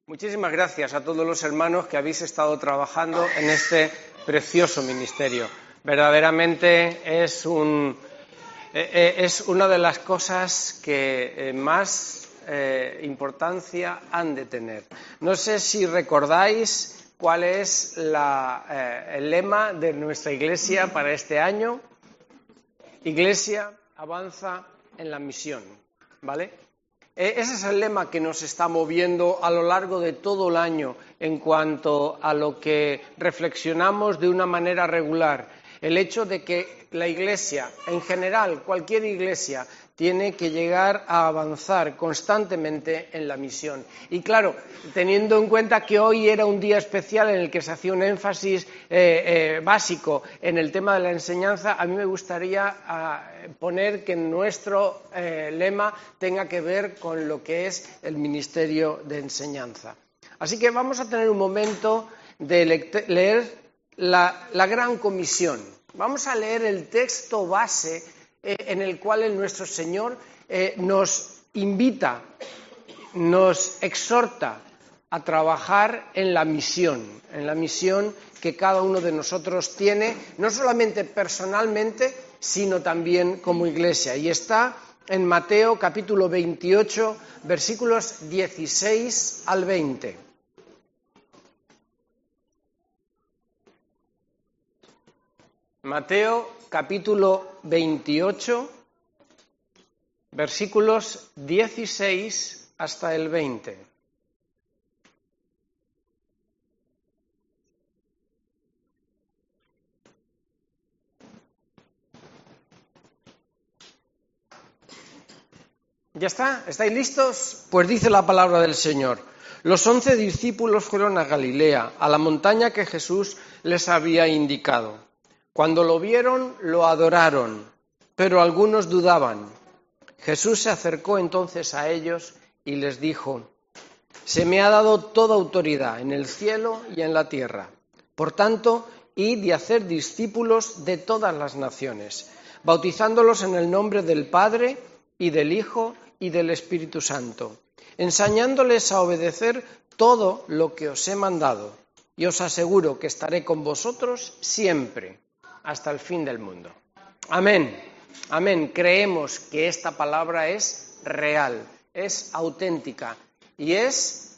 Muchísimas gracias a todos los hermanos que habéis estado trabajando en este precioso ministerio. Verdaderamente es una de las cosas que más importancia han de tener. No sé si recordáis cuál es el lema de nuestra iglesia para este año. Iglesia avanza en la misión, ¿vale? Ese es el lema que nos está moviendo a lo largo de todo el año en cuanto a lo que reflexionamos de una manera regular. El hecho de que la Iglesia, en general, cualquier Iglesia, tiene que llegar a avanzar constantemente en la misión. Y claro, teniendo en cuenta que hoy era un día especial en el que se hacía un énfasis básico en el tema de la enseñanza, a mí me gustaría poner que nuestro lema tenga que ver con lo que es el ministerio de enseñanza. Así que vamos a tener un momento de leer la Gran Comisión. Vamos a leer el texto base en el cual nuestro Señor nos invita, nos exhorta a trabajar en la misión que cada uno de nosotros tiene, no solamente personalmente, sino también como iglesia. Y está en Mateo capítulo 28, versículos 16 al 20. Mateo capítulo 28, versículos 16 hasta el 20. ¿Ya está? ¿Estáis listos? Pues dice la palabra del Señor. Los 11 discípulos fueron a Galilea, a la montaña que Jesús les había indicado. Cuando lo vieron, lo adoraron, pero algunos dudaban. Jesús se acercó entonces a ellos y les dijo: «Se me ha dado toda autoridad en el cielo y en la tierra. Por tanto, id y haced discípulos de todas las naciones, bautizándolos en el nombre del Padre y del Hijo y del Espíritu Santo, enseñándoles a obedecer todo lo que os he mandado. Y os aseguro que estaré con vosotros siempre, hasta el fin del mundo». Amén. Amén. Creemos que esta palabra es real, es auténtica y es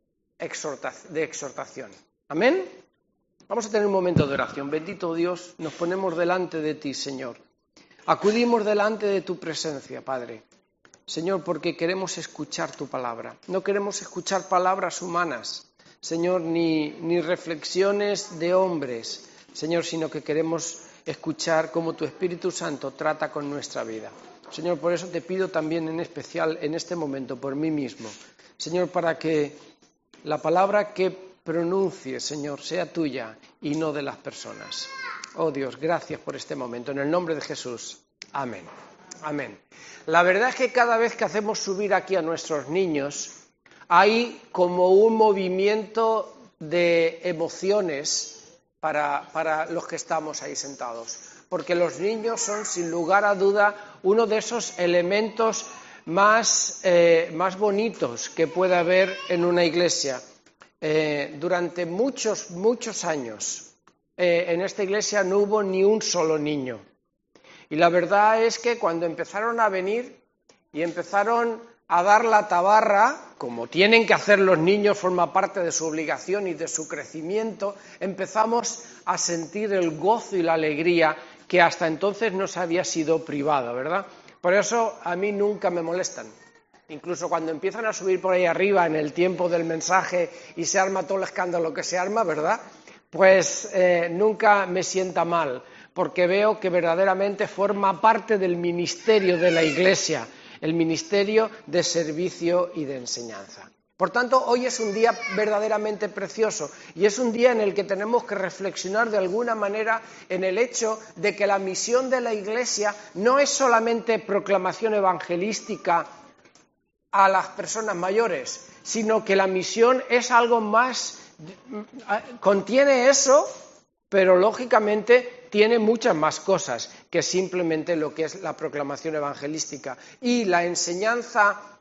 de exhortación. Amén. Vamos a tener un momento de oración. Bendito Dios, nos ponemos delante de ti, Señor. Acudimos delante de tu presencia, Padre. Señor, porque queremos escuchar tu palabra. No queremos escuchar palabras humanas, Señor, ni reflexiones de hombres, Señor, sino que queremos escuchar cómo tu Espíritu Santo trata con nuestra vida. Señor, por eso te pido también en especial en este momento por mí mismo, Señor, para que la palabra que pronuncie, Señor, sea tuya y no de las personas. Oh Dios, gracias por este momento. En el nombre de Jesús. Amén. Amén. La verdad es que cada vez que hacemos subir aquí a nuestros niños, hay como un movimiento de emociones para los que estamos ahí sentados. Porque los niños son, sin lugar a duda, uno de esos elementos más bonitos que puede haber en una iglesia. Durante muchos años, en esta iglesia no hubo ni un solo niño. Y la verdad es que cuando empezaron a venir y empezaron a dar la tabarra, como tienen que hacer los niños, forma parte de su obligación y de su crecimiento, empezamos a sentir el gozo y la alegría que hasta entonces nos había sido privado, ¿verdad? Por eso a mí nunca me molestan. Incluso cuando empiezan a subir por ahí arriba en el tiempo del mensaje y se arma todo el escándalo que se arma, ¿verdad? Pues nunca me sienta mal, porque veo que verdaderamente forma parte del ministerio de la Iglesia, el ministerio de servicio y de enseñanza. Por tanto, hoy es un día verdaderamente precioso y es un día en el que tenemos que reflexionar de alguna manera en el hecho de que la misión de la Iglesia no es solamente proclamación evangelística a las personas mayores, sino que la misión es algo más, contiene eso, pero lógicamente tiene muchas más cosas que simplemente lo que es la proclamación evangelística. Y la enseñanza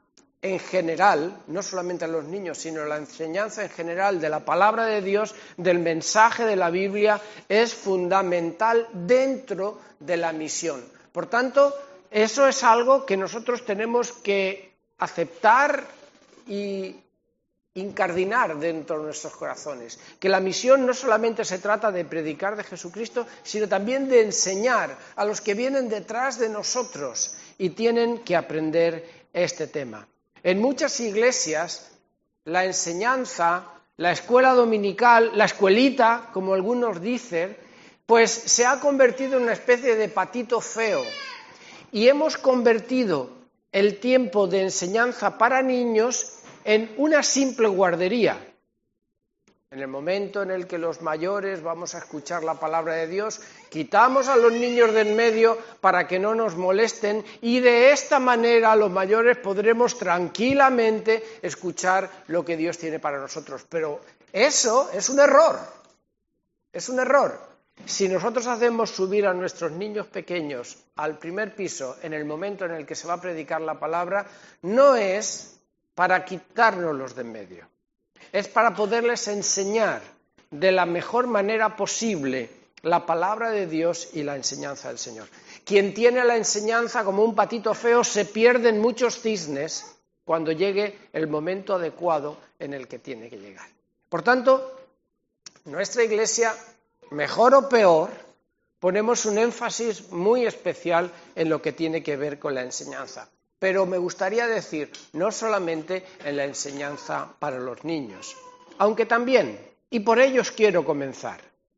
en general, no solamente a los niños, sino la enseñanza en general de la palabra de Dios, del mensaje de la Biblia, es fundamental dentro de la misión. Por tanto, eso es algo que nosotros tenemos que aceptar y incardinar dentro de nuestros corazones. Que la misión no solamente se trata de predicar de Jesucristo, sino también de enseñar a los que vienen detrás de nosotros y tienen que aprender este tema. En muchas iglesias, la enseñanza, la escuela dominical, la escuelita, como algunos dicen, pues se ha convertido en una especie de patito feo. Y hemos convertido el tiempo de enseñanza para niños en una simple guardería. En el momento en el que los mayores vamos a escuchar la palabra de Dios, quitamos a los niños de en medio para que no nos molesten y de esta manera los mayores podremos tranquilamente escuchar lo que Dios tiene para nosotros. Pero eso es un error, es un error. Si nosotros hacemos subir a nuestros niños pequeños al primer piso en el momento en el que se va a predicar la palabra, no es para quitárnoslos de en medio. Es para poderles enseñar de la mejor manera posible la palabra de Dios y la enseñanza del Señor. Quien tiene la enseñanza como un patito feo se pierde en muchos cisnes cuando llegue el momento adecuado en el que tiene que llegar. Por tanto, nuestra iglesia, mejor o peor, ponemos un énfasis muy especial en lo que tiene que ver con la enseñanza. Pero me gustaría decir, no solamente en la enseñanza para los niños, aunque también, y por ellos quiero comenzar.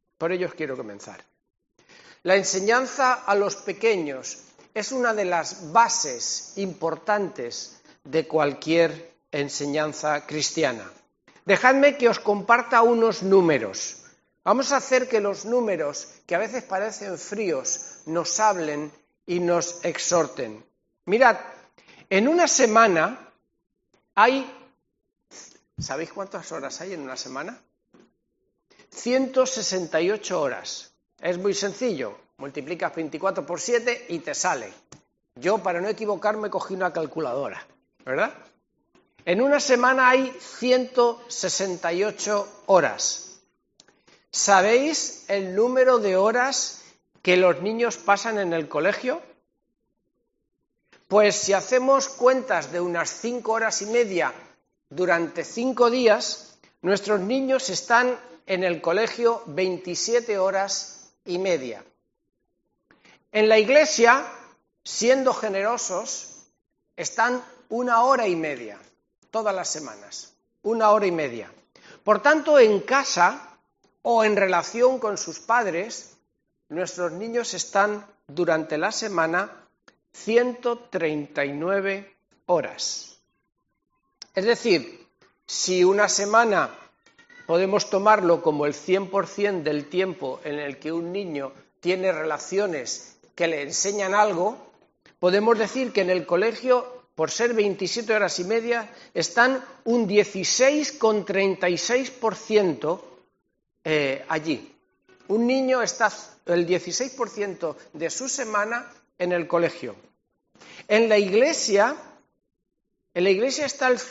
La enseñanza a los pequeños es una de las bases importantes de cualquier enseñanza cristiana. Dejadme que os comparta unos números. Vamos a hacer que los números, que a veces parecen fríos, nos hablen y nos exhorten. Mirad, en una semana hay... ¿Sabéis cuántas horas hay en una semana? 168 horas. Es muy sencillo. Multiplicas 24 por 7 y te sale. Yo, para no equivocarme, cogí una calculadora, ¿verdad? En una semana hay 168 horas. ¿Sabéis el número de horas que los niños pasan en el colegio? Pues si hacemos cuentas de unas 5 horas y media durante 5 días, nuestros niños están en el colegio 27 horas y media. En la iglesia, siendo generosos, están 1 hora y media, todas las semanas, 1 hora y media. Por tanto, en casa o en relación con sus padres, nuestros niños están durante la semana 139 horas. Es decir, si una semana podemos tomarlo como el 100% del tiempo en el que un niño tiene relaciones que le enseñan algo, podemos decir que en el colegio, por ser 27 horas y media, están un 16,36% allí. Un niño está el 16% de su semana en el colegio. En la iglesia está el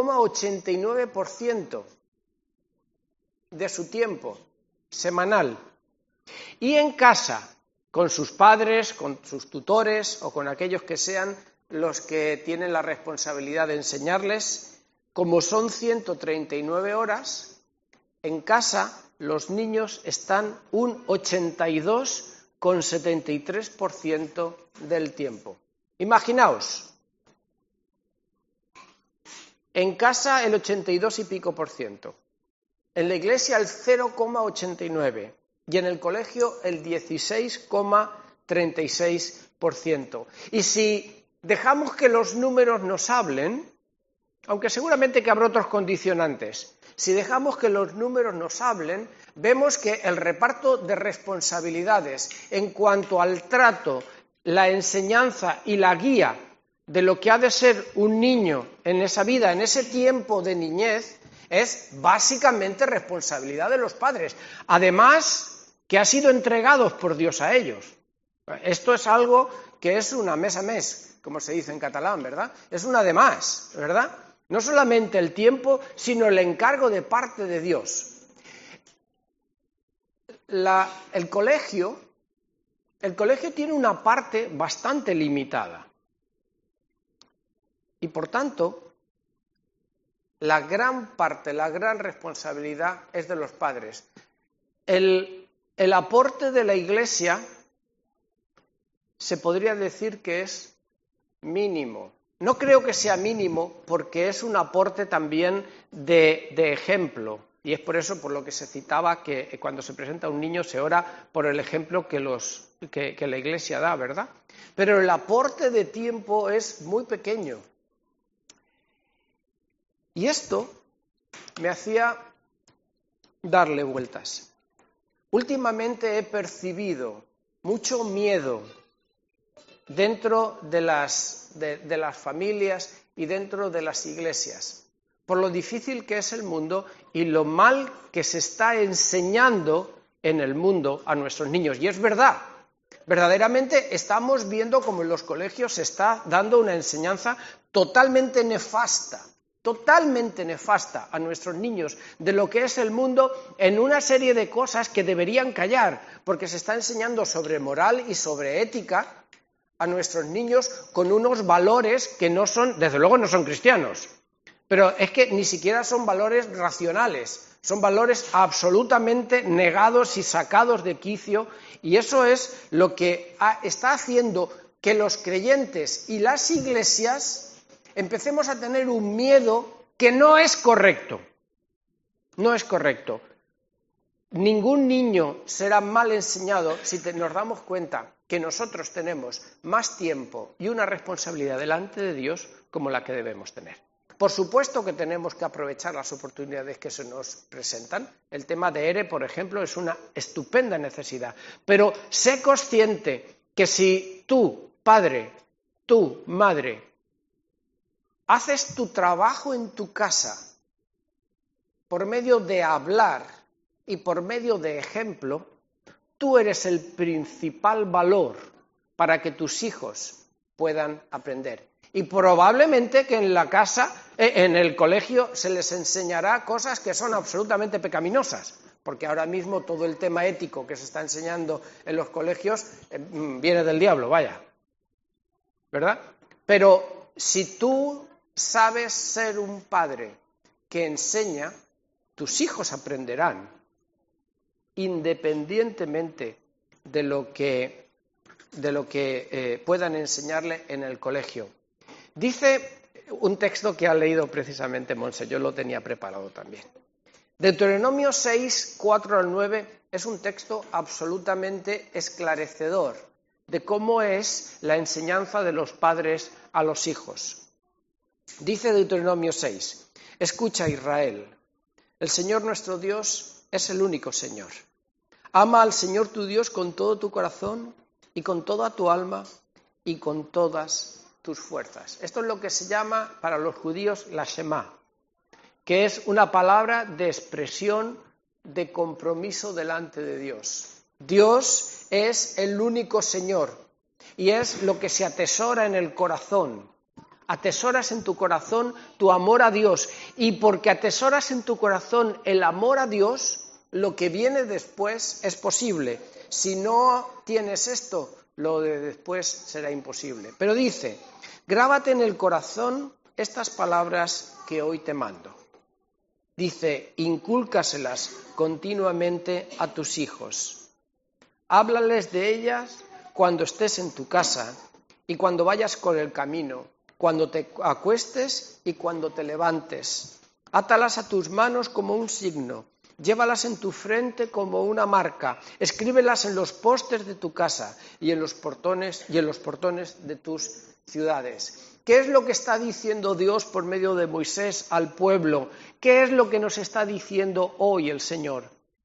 0,89% de su tiempo semanal. Y en casa, con sus padres, con sus tutores o con aquellos que sean los que tienen la responsabilidad de enseñarles, como son 139 horas, en casa los niños están un 82,73% del tiempo. Imaginaos, en casa el 82 y pico por ciento, en la iglesia el 0,89% y en el colegio el 16,36%. Y si dejamos que los números nos hablen, aunque seguramente que habrá otros condicionantes, si dejamos que los números nos hablen, vemos que el reparto de responsabilidades en cuanto al trato, la enseñanza y la guía de lo que ha de ser un niño en esa vida, en ese tiempo de niñez, es básicamente responsabilidad de los padres. Además, que ha sido entregados por Dios a ellos. Esto es algo que es una mes a mes, como se dice en catalán, ¿verdad? Es una de más, ¿verdad? No solamente el tiempo, sino el encargo de parte de Dios. El colegio tiene una parte bastante limitada. Y por tanto, la gran parte, la gran responsabilidad es de los padres. El aporte de la Iglesia se podría decir que es mínimo. No creo que sea mínimo porque es un aporte también de ejemplo. Y es por eso por lo que se citaba que cuando se presenta un niño se ora por el ejemplo que la Iglesia da, ¿verdad? Pero el aporte de tiempo es muy pequeño. Y esto me hacía darle vueltas. Últimamente he percibido mucho miedo dentro de las familias y dentro de las iglesias, por lo difícil que es el mundo y lo mal que se está enseñando en el mundo a nuestros niños. Y es verdad, verdaderamente estamos viendo cómo en los colegios se está dando una enseñanza totalmente nefasta a nuestros niños de lo que es el mundo en una serie de cosas que deberían callar, porque se está enseñando sobre moral y sobre ética a nuestros niños con unos valores que no son, desde luego no son cristianos, pero es que ni siquiera son valores racionales, son valores absolutamente negados y sacados de quicio, y eso es lo que está haciendo que los creyentes y las iglesias empecemos a tener un miedo que no es correcto. No es correcto. Ningún niño será mal enseñado si nos damos cuenta que nosotros tenemos más tiempo y una responsabilidad delante de Dios como la que debemos tener. Por supuesto que tenemos que aprovechar las oportunidades que se nos presentan. El tema de ERE, por ejemplo, es una estupenda necesidad. Pero sé consciente que si tú, padre, tú, madre, haces tu trabajo en tu casa por medio de hablar y por medio de ejemplo, tú eres el principal valor para que tus hijos puedan aprender. Y probablemente que en la casa, en el colegio, se les enseñará cosas que son absolutamente pecaminosas, porque ahora mismo todo el tema ético que se está enseñando en los colegios viene del diablo, vaya, ¿verdad? Pero si tú sabes ser un padre que enseña, tus hijos aprenderán, independientemente de lo que puedan enseñarle en el colegio. Dice un texto que ha leído precisamente Monse, yo lo tenía preparado también. Deuteronomio 6, 4 al 9 es un texto absolutamente esclarecedor de cómo es la enseñanza de los padres a los hijos. Dice Deuteronomio 6, escucha Israel, el Señor nuestro Dios es el único Señor. Ama al Señor tu Dios con todo tu corazón y con toda tu alma y con todas tus fuerzas. Esto es lo que se llama para los judíos la Shema, que es una palabra de expresión de compromiso delante de Dios. Dios es el único Señor y es lo que se atesora en el corazón. Atesoras en tu corazón tu amor a Dios y porque atesoras en tu corazón el amor a Dios, lo que viene después es posible. Si no tienes esto, lo de después será imposible. Pero dice, grábate en el corazón estas palabras que hoy te mando. Dice, incúlcaselas continuamente a tus hijos. Háblales de ellas cuando estés en tu casa y cuando vayas por el camino, cuando te acuestes y cuando te levantes. Átalas a tus manos como un signo. Llévalas en tu frente como una marca, escríbelas en los postes de tu casa y en los portones de tus ciudades. ¿Qué es lo que está diciendo Dios por medio de Moisés al pueblo? ¿Qué es lo que nos está diciendo hoy el Señor?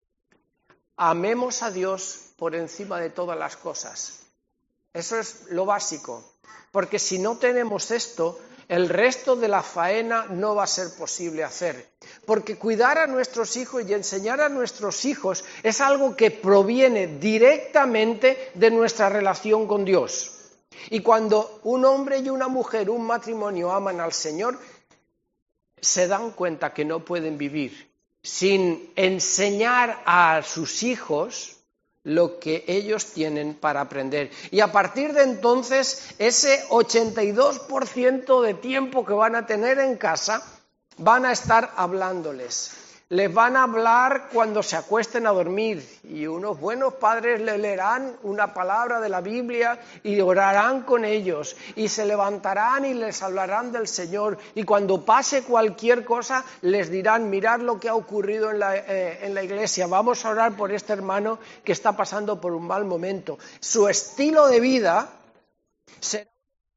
Amemos a Dios por encima de todas las cosas. Eso es lo básico, porque si no tenemos esto, el resto de la faena no va a ser posible hacer, porque cuidar a nuestros hijos y enseñar a nuestros hijos es algo que proviene directamente de nuestra relación con Dios. Y cuando un hombre y una mujer, un matrimonio, aman al Señor, se dan cuenta que no pueden vivir sin enseñar a sus hijos lo que ellos tienen para aprender. Y a partir de entonces, ese 82% de tiempo que van a tener en casa, van a estar hablándoles. Les van a hablar cuando se acuesten a dormir, y unos buenos padres le leerán una palabra de la Biblia y orarán con ellos, y se levantarán y les hablarán del Señor, y cuando pase cualquier cosa les dirán: mirad lo que ha ocurrido en la iglesia, vamos a orar por este hermano que está pasando por un mal momento. Su estilo de vida será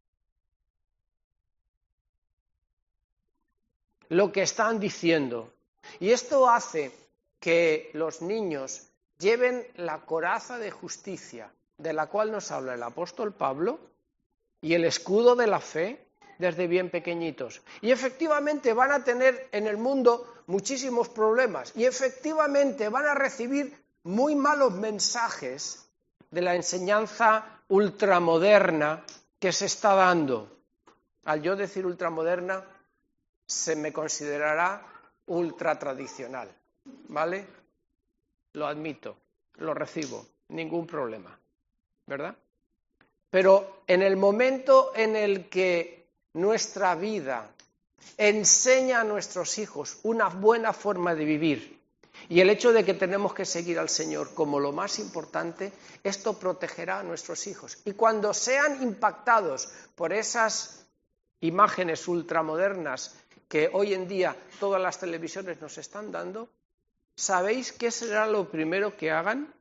lo que están diciendo. Y esto hace que los niños lleven la coraza de justicia, de la cual nos habla el apóstol Pablo, y el escudo de la fe desde bien pequeñitos. Y efectivamente van a tener en el mundo muchísimos problemas, y efectivamente van a recibir muy malos mensajes de la enseñanza ultramoderna que se está dando. Al yo decir ultramoderna, se me considerará ultra tradicional, ¿vale? Lo admito, lo recibo, ningún problema, ¿verdad? Pero en el momento en el que nuestra vida enseña a nuestros hijos una buena forma de vivir y el hecho de que tenemos que seguir al Señor como lo más importante, esto protegerá a nuestros hijos. Y cuando sean impactados por esas imágenes ultramodernas que hoy en día todas las televisiones nos están dando, ¿sabéis qué será lo primero que hagan?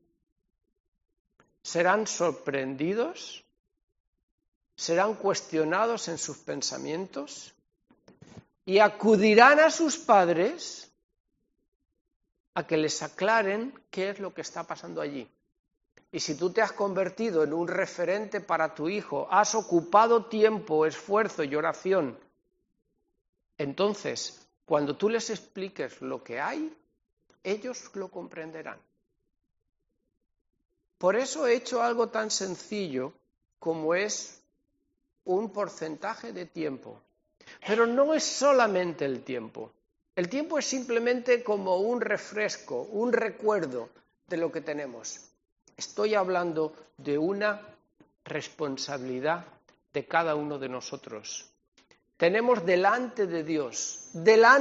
Serán sorprendidos, serán cuestionados en sus pensamientos y acudirán a sus padres a que les aclaren qué es lo que está pasando allí. Y si tú te has convertido en un referente para tu hijo, has ocupado tiempo, esfuerzo y oración, entonces, cuando tú les expliques lo que hay, ellos lo comprenderán. Por eso he hecho algo tan sencillo como es un porcentaje de tiempo. Pero no es solamente el tiempo. El tiempo es simplemente como un refresco, un recuerdo de lo que tenemos. Estoy hablando de una responsabilidad de cada uno de nosotros. Tenemos delante de Dios,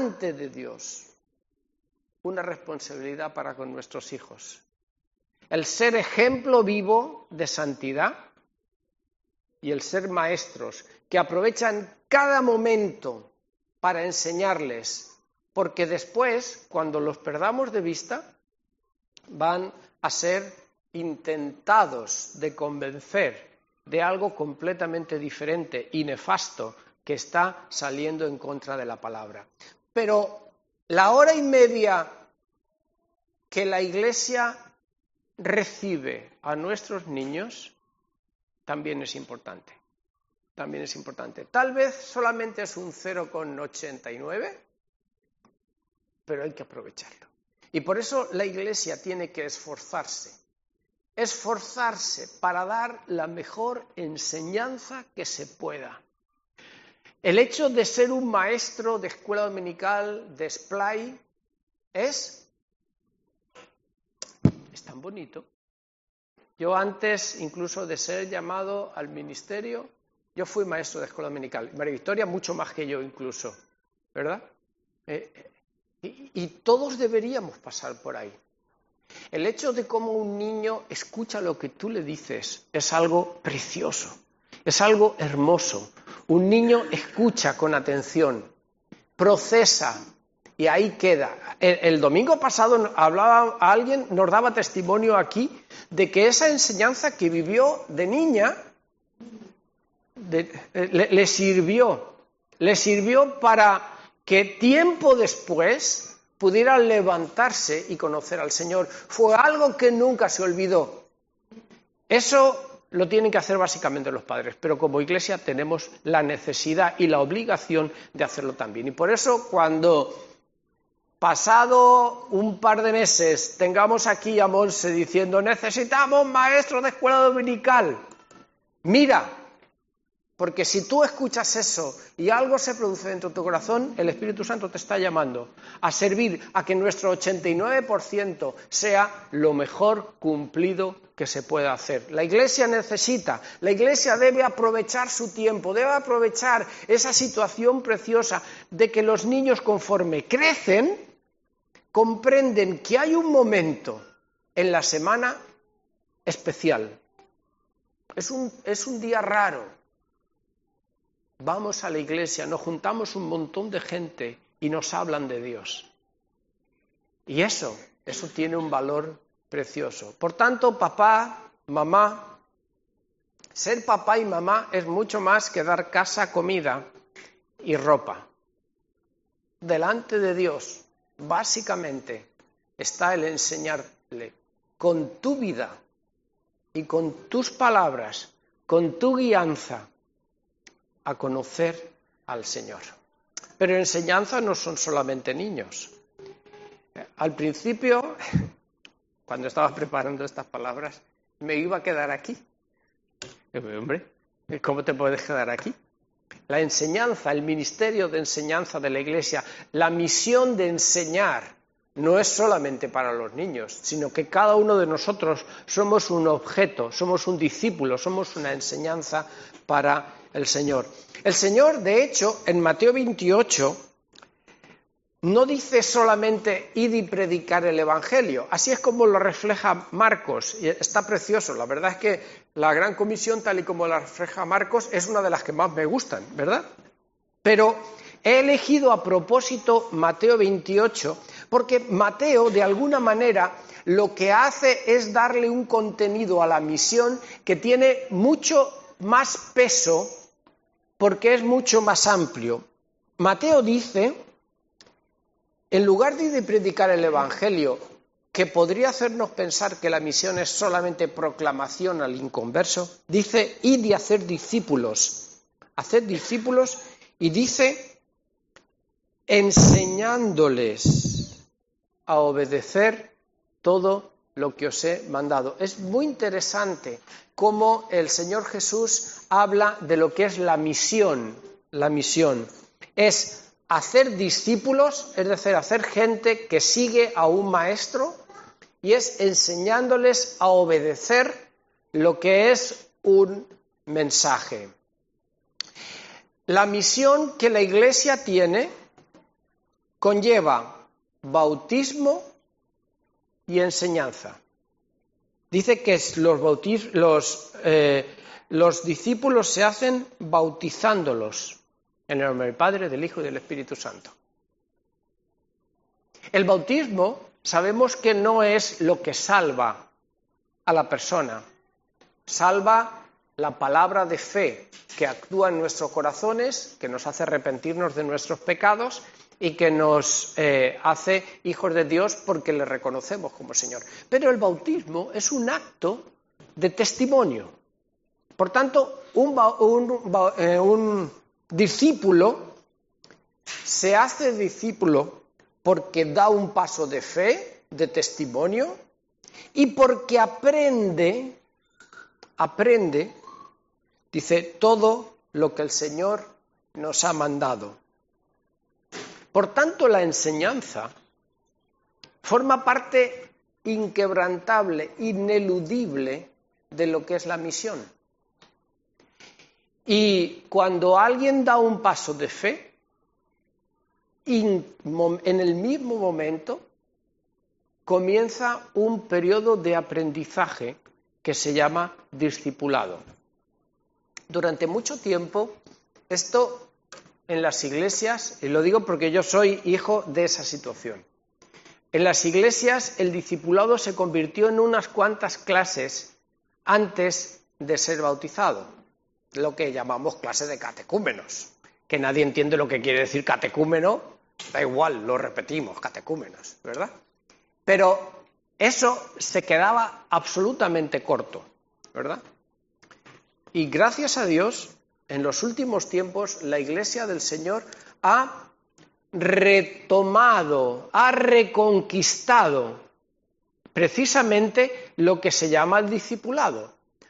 una responsabilidad para con nuestros hijos. El ser ejemplo vivo de santidad y el ser maestros que aprovechan cada momento para enseñarles, porque después, cuando los perdamos de vista, van a ser intentados de convencer de algo completamente diferente y nefasto que está saliendo en contra de la palabra. Pero la hora y media que la Iglesia recibe a nuestros niños también es importante. También es importante. Tal vez solamente es un 0,89, pero hay que aprovecharlo. Y por eso la Iglesia tiene que esforzarse para dar la mejor enseñanza que se pueda. El hecho de ser un maestro de escuela dominical, de Splay, es tan bonito. Yo antes, incluso de ser llamado al ministerio, yo fui maestro de escuela dominical. María Victoria mucho más que yo incluso, ¿verdad? Y todos deberíamos pasar por ahí. El hecho de cómo un niño escucha lo que tú le dices es algo precioso, es algo hermoso. Un niño escucha con atención, procesa y ahí queda. El domingo pasado hablaba a alguien, nos daba testimonio aquí de que esa enseñanza que vivió de niña le sirvió para que tiempo después pudiera levantarse y conocer al Señor. Fue algo que nunca se olvidó. Eso lo tienen que hacer básicamente los padres, pero como Iglesia tenemos la necesidad y la obligación de hacerlo también. Y por eso cuando, pasado un par de meses, tengamos aquí a Monse diciendo necesitamos maestros de escuela dominical, mira, Porque si tú escuchas eso y algo se produce dentro de tu corazón, el Espíritu Santo te está llamando a servir a que nuestro 89% sea lo mejor cumplido que se pueda hacer. La Iglesia debe aprovechar su tiempo, debe aprovechar esa situación preciosa de que los niños, conforme crecen, comprenden que hay un momento en la semana especial. Es un día raro. Vamos a la iglesia, nos juntamos un montón de gente y nos hablan de Dios. Y eso tiene un valor precioso. Por tanto, papá, mamá, ser papá y mamá es mucho más que dar casa, comida y ropa. Delante de Dios, básicamente, está el enseñarle con tu vida y con tus palabras, con tu guianza, a conocer al Señor. Pero enseñanza no son solamente niños. Al principio, cuando estaba preparando estas palabras, me iba a quedar aquí. Hombre, ¿cómo te puedes quedar aquí? La enseñanza, el ministerio de enseñanza de la Iglesia, la misión de enseñar, no es solamente para los niños, sino que cada uno de nosotros somos un objeto, somos un discípulo, somos una enseñanza para el Señor. El Señor, de hecho, en Mateo 28, no dice solamente id y predicar el Evangelio. Así es como lo refleja Marcos. Y está precioso. La verdad es que la Gran Comisión, tal y como la refleja Marcos, es una de las que más me gustan, ¿verdad? Pero he elegido a propósito Mateo 28 porque Mateo, de alguna manera, lo que hace es darle un contenido a la misión que tiene mucho más peso porque es mucho más amplio. Mateo dice, en lugar de ir y predicar el Evangelio, que podría hacernos pensar que la misión es solamente proclamación al inconverso, dice, id y hacer discípulos y dice, enseñándoles a obedecer todo lo que os he mandado. Es muy interesante cómo el Señor Jesús habla de lo que es la misión. La misión es hacer discípulos, es decir, hacer gente que sigue a un maestro, y es enseñándoles a obedecer lo que es un mensaje. La misión que la Iglesia tiene conlleva bautismo y enseñanza. Dice que los discípulos se hacen bautizándolos en el nombre del Padre, del Hijo y del Espíritu Santo. El bautismo sabemos que no es lo que salva a la persona. Salva la palabra de fe que actúa en nuestros corazones, que nos hace arrepentirnos de nuestros pecados y que nos hace hijos de Dios porque le reconocemos como Señor. Pero el bautismo es un acto de testimonio. Por tanto, un discípulo se hace discípulo porque da un paso de fe, de testimonio, y porque aprende, dice, todo lo que el Señor nos ha mandado. Por tanto, la enseñanza forma parte inquebrantable, ineludible de lo que es la misión. Y cuando alguien da un paso de fe, en el mismo momento comienza un periodo de aprendizaje que se llama discipulado. Durante mucho tiempo, esto en las iglesias, y lo digo porque yo soy hijo de esa situación, en las iglesias el discipulado se convirtió en unas cuantas clases antes de ser bautizado, lo que llamamos clase de catecúmenos, que nadie entiende lo que quiere decir catecúmeno, da igual, lo repetimos, catecúmenos, ¿verdad? Pero eso se quedaba absolutamente corto, ¿verdad? Y gracias a Dios, en los últimos tiempos, la Iglesia del Señor ha retomado, ha reconquistado precisamente lo que se llama el discipulado.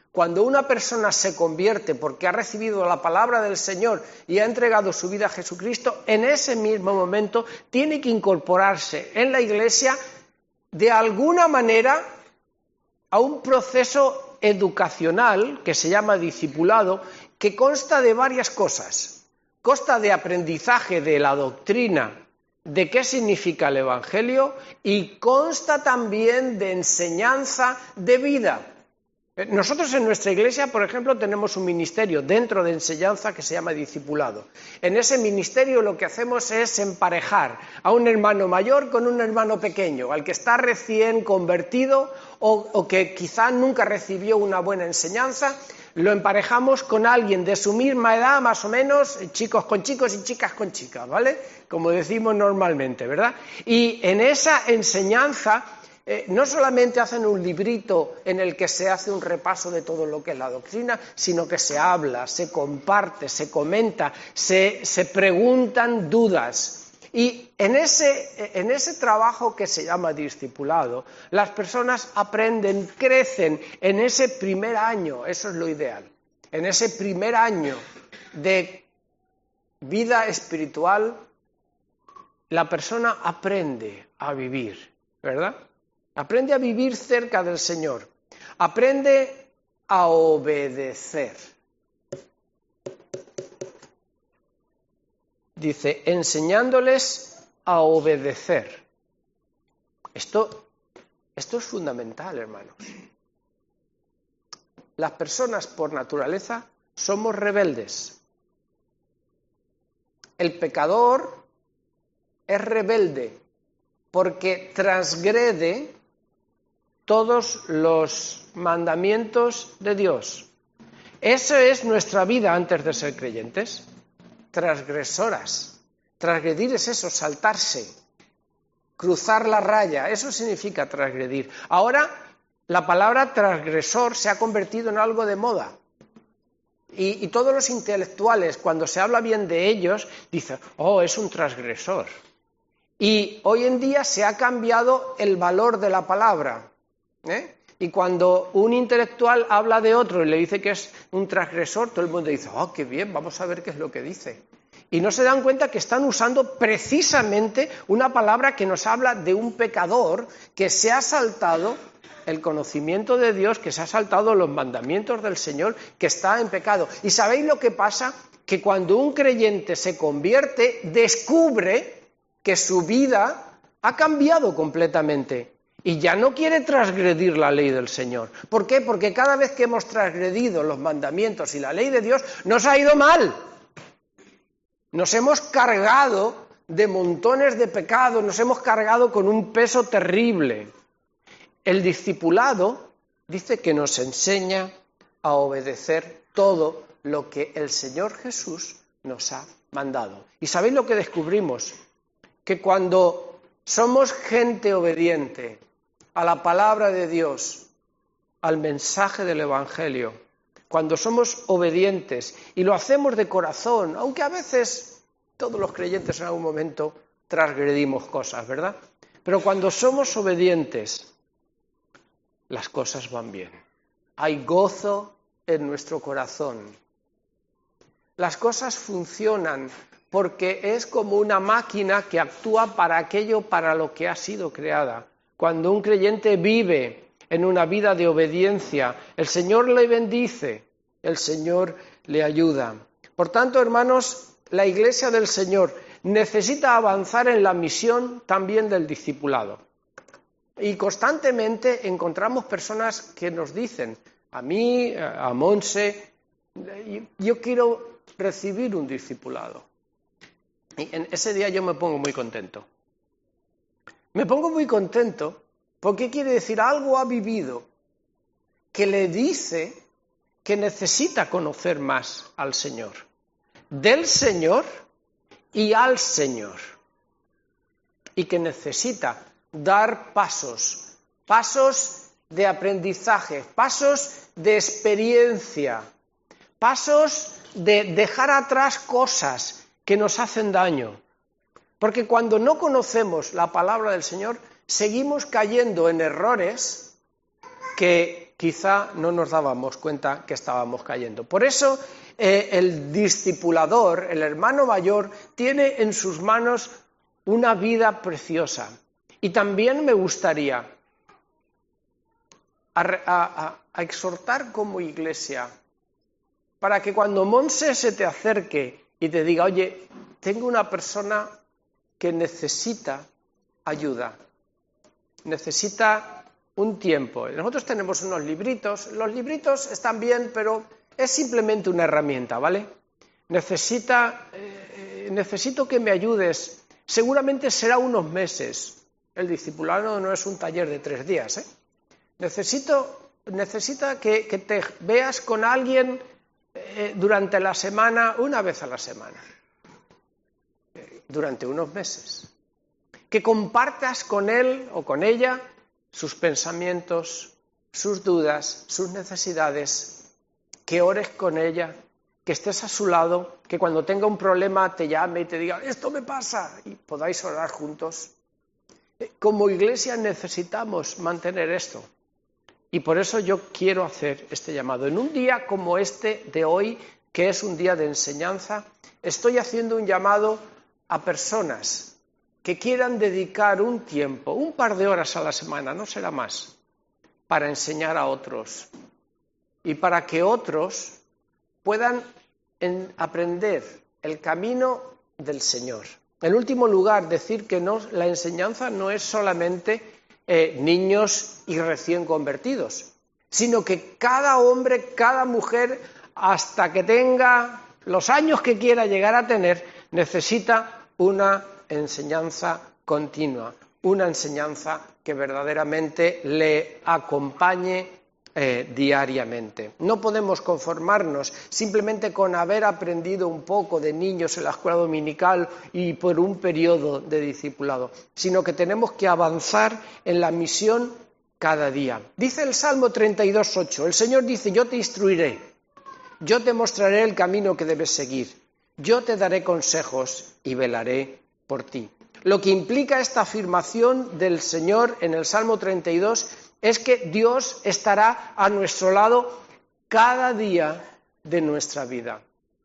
Cuando una persona se convierte porque ha recibido la palabra del Señor y ha entregado su vida a Jesucristo, en ese mismo momento tiene que incorporarse en la Iglesia de alguna manera a un proceso educacional que se llama discipulado, que consta de varias cosas. Consta de aprendizaje de la doctrina de qué significa el Evangelio y consta también de enseñanza de vida. Nosotros en nuestra iglesia, por ejemplo, tenemos un ministerio dentro de enseñanza que se llama discipulado. En ese ministerio lo que hacemos es emparejar a un hermano mayor con un hermano pequeño, al que está recién convertido o que quizá nunca recibió una buena enseñanza. Lo emparejamos con alguien de su misma edad, más o menos, chicos con chicos y chicas con chicas, ¿vale? Como decimos normalmente, ¿verdad? Y en esa enseñanza no solamente hacen un librito en el que se hace un repaso de todo lo que es la doctrina, sino que se habla, se comparte, se comenta, se preguntan dudas. Y en ese trabajo que se llama discipulado, las personas aprenden, crecen en ese primer año, eso es lo ideal, en ese primer año de vida espiritual, la persona aprende a vivir, ¿verdad? Aprende a vivir cerca del Señor, aprende a obedecer. Dice, enseñándoles a obedecer. Esto es fundamental, hermanos. Las personas por naturaleza somos rebeldes. El pecador es rebelde porque transgrede todos los mandamientos de Dios. Esa es nuestra vida antes de ser creyentes. Transgresoras. Transgredir es eso, saltarse, cruzar la raya, eso significa transgredir. Ahora la palabra transgresor se ha convertido en algo de moda. Y todos los intelectuales, cuando se habla bien de ellos, dicen, oh, es un transgresor. Y hoy en día se ha cambiado el valor de la palabra. Y cuando un intelectual habla de otro y le dice que es un transgresor, todo el mundo dice, oh, qué bien, vamos a ver qué es lo que dice. Y no se dan cuenta que están usando precisamente una palabra que nos habla de un pecador que se ha saltado el conocimiento de Dios, que se ha saltado los mandamientos del Señor, que está en pecado. ¿Y sabéis lo que pasa? Que cuando un creyente se convierte, descubre que su vida ha cambiado completamente. Y ya no quiere transgredir la ley del Señor. ¿Por qué? Porque cada vez que hemos transgredido los mandamientos y la ley de Dios, nos ha ido mal. Nos hemos cargado de montones de pecados, nos hemos cargado con un peso terrible. El discipulado dice que nos enseña a obedecer todo lo que el Señor Jesús nos ha mandado. ¿Y sabéis lo que descubrimos? Que cuando somos gente obediente a la palabra de Dios, al mensaje del Evangelio, cuando somos obedientes y lo hacemos de corazón, aunque a veces todos los creyentes en algún momento transgredimos cosas, ¿verdad? Pero cuando somos obedientes, las cosas van bien. Hay gozo en nuestro corazón. Las cosas funcionan porque es como una máquina que actúa para aquello para lo que ha sido creada. Cuando un creyente vive en una vida de obediencia, el Señor le bendice, el Señor le ayuda. Por tanto, hermanos, la Iglesia del Señor necesita avanzar en la misión también del discipulado. Y constantemente encontramos personas que nos dicen, a mí, a Monse, yo quiero recibir un discipulado. Y en ese día yo me pongo muy contento. Me pongo muy contento porque quiere decir algo ha vivido que le dice que necesita conocer más al Señor, del Señor y al Señor, y que necesita dar pasos de aprendizaje, pasos de experiencia, pasos de dejar atrás cosas que nos hacen daño. Porque cuando no conocemos la palabra del Señor, seguimos cayendo en errores que quizá no nos dábamos cuenta que estábamos cayendo. Por eso el discipulador, el hermano mayor, tiene en sus manos una vida preciosa. Y también me gustaría a exhortar como iglesia para que cuando Monse se te acerque y te diga, oye, tengo una persona que necesita ayuda, necesita un tiempo. Nosotros tenemos unos libritos, los libritos están bien, pero es simplemente una herramienta, ¿vale? Necesito que me ayudes, seguramente será unos meses. El discipulado no es un taller de 3 días, ¿eh? Necesita que te veas con alguien durante la semana, una vez a la semana, durante unos meses. Que compartas con él o con ella sus pensamientos, sus dudas, sus necesidades, que ores con ella, que estés a su lado, que cuando tenga un problema te llame y te diga, esto me pasa, y podáis orar juntos. Como iglesia necesitamos mantener esto. Y por eso yo quiero hacer este llamado. En un día como este de hoy, que es un día de enseñanza, estoy haciendo un llamado a personas que quieran dedicar un tiempo, un par de horas a la semana, no será más, para enseñar a otros y para que otros puedan aprender el camino del Señor. En último lugar, decir que la enseñanza no es solamente niños y recién convertidos, sino que cada hombre, cada mujer, hasta que tenga los años que quiera llegar a tener, necesita una enseñanza continua, una enseñanza que verdaderamente le acompañe diariamente. No podemos conformarnos simplemente con haber aprendido un poco de niños en la escuela dominical y por un periodo de discipulado, sino que tenemos que avanzar en la misión cada día. Dice el Salmo 32:8, el Señor dice, yo te instruiré, yo te mostraré el camino que debes seguir, yo te daré consejos y velaré por ti. Lo que implica esta afirmación del Señor en el Salmo 32 es que Dios estará a nuestro lado cada día de nuestra vida.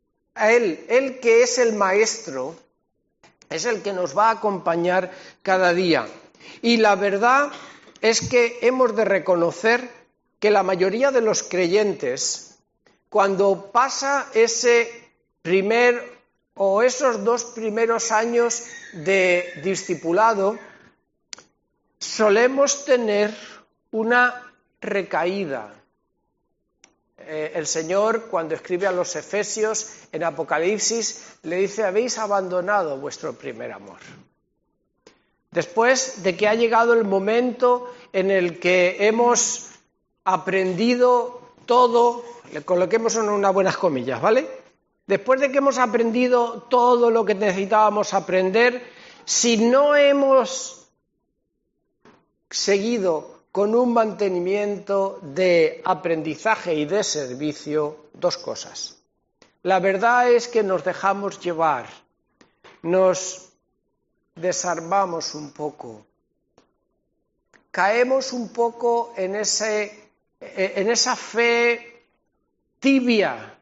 Él que es el Maestro, es el que nos va a acompañar cada día. Y la verdad es que hemos de reconocer que la mayoría de los creyentes, cuando pasa ese primer o esos 2 primeros años de discipulado, solemos tener una recaída. El Señor, cuando escribe a los Efesios en Apocalipsis, le dice, habéis abandonado vuestro primer amor. Después de que ha llegado el momento en el que hemos aprendido todo, le coloquemos en unas buenas comillas, ¿vale? Después de que hemos aprendido todo lo que necesitábamos aprender, si no hemos seguido con un mantenimiento de aprendizaje y de servicio, 2 cosas. La verdad es que nos dejamos llevar, nos desarmamos un poco, caemos un poco en esa fe tibia,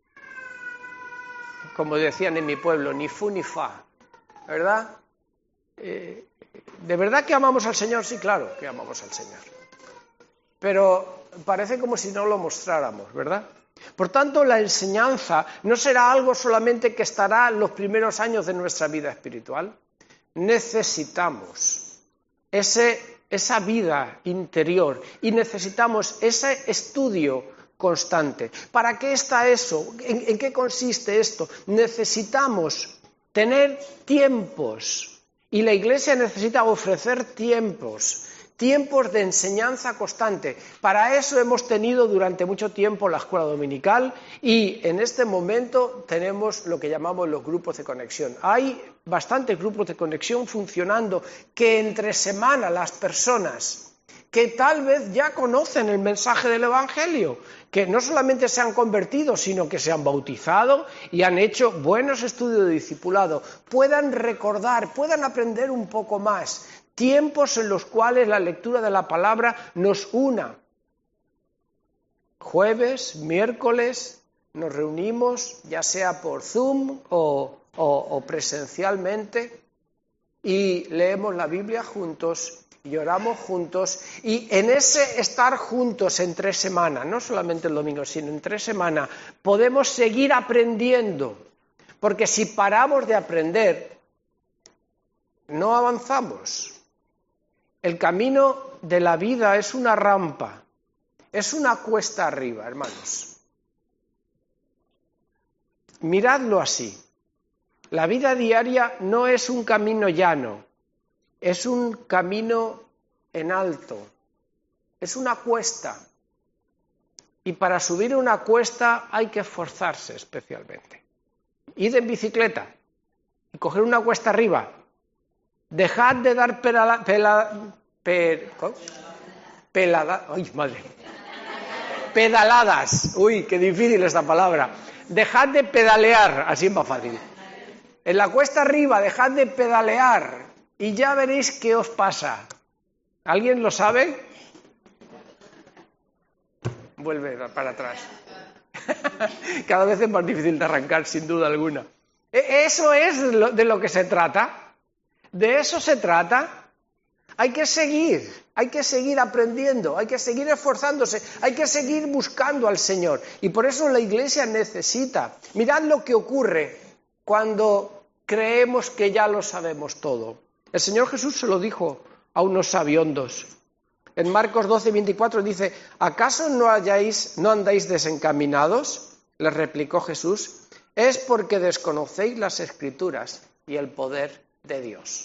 como decían en mi pueblo, ni fu ni fa, ¿verdad? ¿De verdad que amamos al Señor? Sí, claro que amamos al Señor. Pero parece como si no lo mostráramos, ¿verdad? Por tanto, la enseñanza no será algo solamente que estará en los primeros años de nuestra vida espiritual. Necesitamos esa vida interior y necesitamos ese estudio constante. ¿Para qué está eso? ¿En qué consiste esto? Necesitamos tener tiempos. Y la Iglesia necesita ofrecer tiempos de enseñanza constante. Para eso hemos tenido durante mucho tiempo la escuela dominical y en este momento tenemos lo que llamamos los grupos de conexión. Hay bastantes grupos de conexión funcionando que entre semana las personas que tal vez ya conocen el mensaje del Evangelio, que no solamente se han convertido, sino que se han bautizado y han hecho buenos estudios de discipulado, puedan recordar, puedan aprender un poco más, tiempos en los cuales la lectura de la palabra nos una. jueves, miércoles, nos reunimos, ya sea por Zoom o presencialmente, y leemos la Biblia juntos y oramos juntos, y en ese estar juntos entre semana, no solamente el domingo, sino entre semana, podemos seguir aprendiendo, porque si paramos de aprender, no avanzamos. El camino de la vida es una rampa, es una cuesta arriba, hermanos. Miradlo así. La vida diaria no es un camino llano, es un camino en alto, es una cuesta. Y para subir una cuesta hay que esforzarse especialmente. Id en bicicleta y coger una cuesta arriba. Dejad de dar pedaladas. Uy, qué difícil esta palabra. Dejad de pedalear, así es más fácil. En la cuesta arriba, dejad de pedalear y ya veréis qué os pasa. ¿Alguien lo sabe? Vuelve para atrás. Cada vez es más difícil de arrancar, sin duda alguna. Eso es de lo que se trata. De eso se trata. Hay que seguir aprendiendo, hay que seguir esforzándose, hay que seguir buscando al Señor. Y por eso la Iglesia necesita. Mirad lo que ocurre cuando creemos que ya lo sabemos todo. El Señor Jesús se lo dijo a unos sabiondos. En Marcos 12:24 dice: ¿acaso no andáis desencaminados? Les replicó Jesús: es porque desconocéis las Escrituras y el poder de Dios.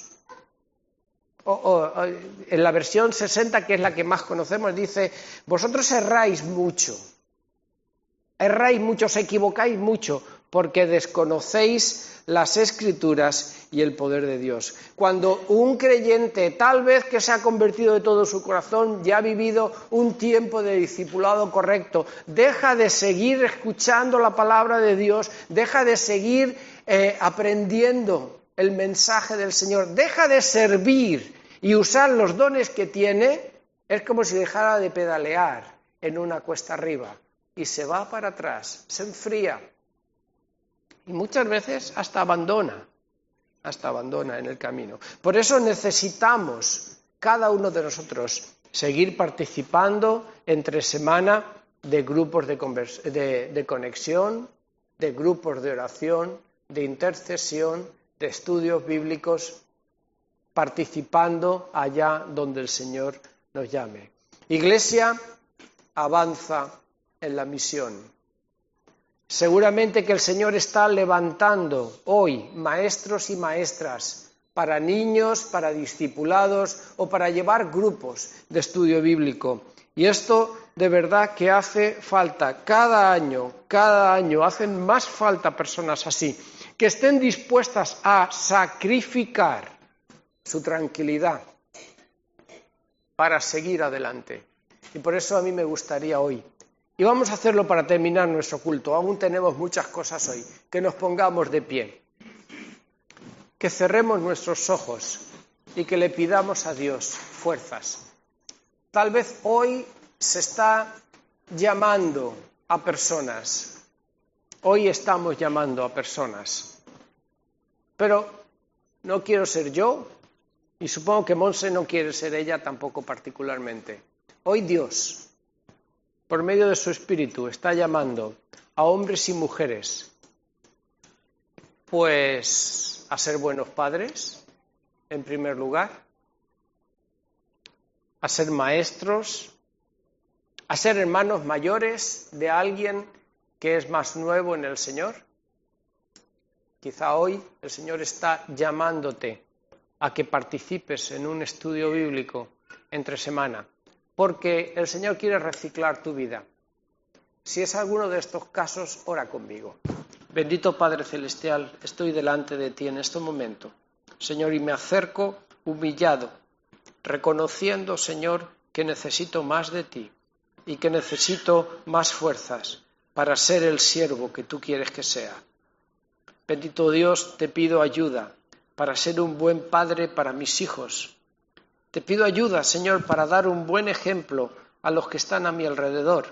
En la versión 60, que es la que más conocemos, dice: vosotros erráis mucho, os equivocáis mucho, porque desconocéis las Escrituras y el poder de Dios. Cuando un creyente, tal vez que se ha convertido de todo su corazón, ya ha vivido un tiempo de discipulado correcto, deja de seguir escuchando la palabra de Dios, deja de seguir aprendiendo el mensaje del Señor, deja de servir y usar los dones que tiene, es como si dejara de pedalear en una cuesta arriba y se va para atrás, se enfría y muchas veces hasta abandona en el camino. Por eso necesitamos, cada uno de nosotros, seguir participando entre semana de grupos de conexión, de grupos de oración, de intercesión, de estudios bíblicos, participando allá donde el Señor nos llame. Iglesia, avanza en la misión. Seguramente que el Señor está levantando hoy maestros y maestras para niños, para discipulados o para llevar grupos de estudio bíblico. Y esto de verdad que hace falta cada año hacen más falta personas así, que estén dispuestas a sacrificar su tranquilidad para seguir adelante. Y por eso a mí me gustaría hoy, y vamos a hacerlo para terminar nuestro culto, aún tenemos muchas cosas hoy, que nos pongamos de pie, que cerremos nuestros ojos y que le pidamos a Dios fuerzas. Tal vez hoy se está llamando a personas, hoy estamos llamando a personas, pero no quiero ser yo, y supongo que Monse no quiere ser ella tampoco particularmente. Hoy Dios, por medio de su Espíritu, está llamando a hombres y mujeres, pues a ser buenos padres, en primer lugar, a ser maestros, a ser hermanos mayores de alguien que es más nuevo en el Señor. Quizá hoy el Señor está llamándote a que participes en un estudio bíblico entre semana, porque el Señor quiere reciclar tu vida. Si es alguno de estos casos, ora conmigo. Bendito Padre Celestial, estoy delante de ti en este momento, Señor, y me acerco humillado, reconociendo, Señor, que necesito más de ti y que necesito más fuerzas para ser el siervo que tú quieres que sea. Bendito Dios, te pido ayuda para ser un buen padre para mis hijos. Te pido ayuda, Señor, para dar un buen ejemplo a los que están a mi alrededor.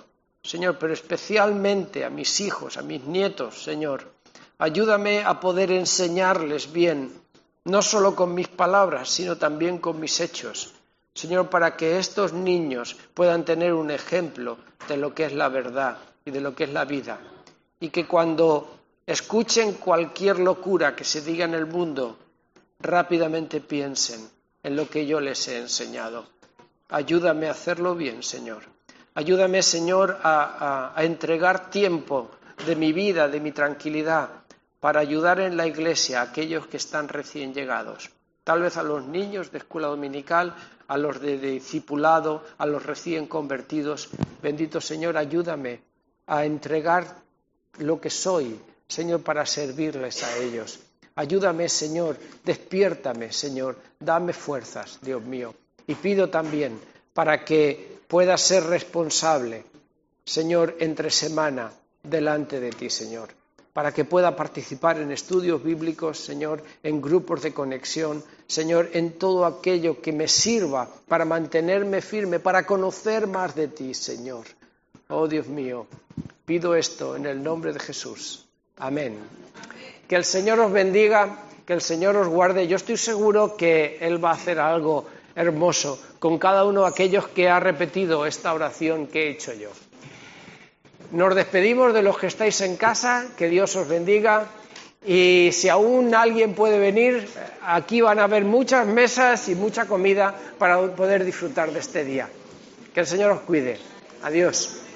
Señor, pero especialmente a mis hijos, a mis nietos, Señor. Ayúdame a poder enseñarles bien, no solo con mis palabras, sino también con mis hechos. Señor, para que estos niños puedan tener un ejemplo de lo que es la verdad y de lo que es la vida. Y que cuando escuchen cualquier locura que se diga en el mundo, rápidamente piensen en lo que yo les he enseñado. Ayúdame a hacerlo bien, Señor. Ayúdame, Señor, a entregar tiempo de mi vida, de mi tranquilidad, para ayudar en la iglesia a aquellos que están recién llegados. Tal vez a los niños de escuela dominical, a los de discipulado, a los recién convertidos. Bendito Señor, ayúdame a entregar lo que soy, Señor, para servirles a ellos. Ayúdame, Señor, despiértame, Señor, dame fuerzas, Dios mío. Y pido también para que pueda ser responsable, Señor, entre semana delante de ti, Señor. Para que pueda participar en estudios bíblicos, Señor, en grupos de conexión, Señor, en todo aquello que me sirva para mantenerme firme, para conocer más de ti, Señor. Oh, Dios mío, pido esto en el nombre de Jesús. Amén. Que el Señor os bendiga, que el Señor os guarde. Yo estoy seguro que Él va a hacer algo hermoso con cada uno de aquellos que ha repetido esta oración que he hecho yo. Nos despedimos de los que estáis en casa, que Dios os bendiga, y si aún alguien puede venir, aquí van a haber muchas mesas y mucha comida para poder disfrutar de este día. Que el Señor os cuide. Adiós.